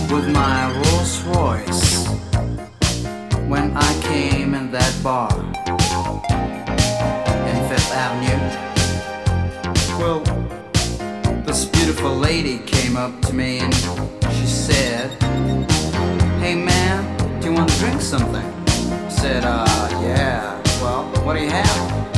with my Rolls Royce when I came in that bar in Fifth Avenue. Well, this beautiful lady came up to me and she said, "Hey man, do you want to drink something?" I said, yeah, well, what do you have?